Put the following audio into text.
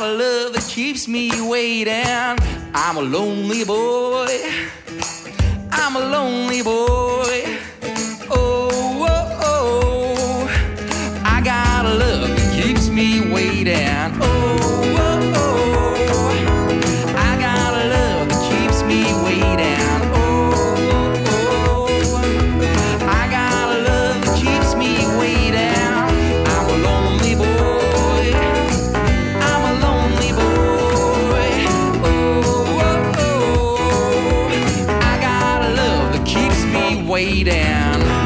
a love that keeps me waiting. I'm a lonely boy. I'm a lonely boy. Oh, oh, oh. I got a love that keeps me waiting. Oh, oh, oh. I got a love that keeps me waiting. Oh, oh, oh. I got a love that keeps me waiting. I'm a lonely boy. I'm a lonely boy. Oh, oh, oh. I got a love that keeps me waiting.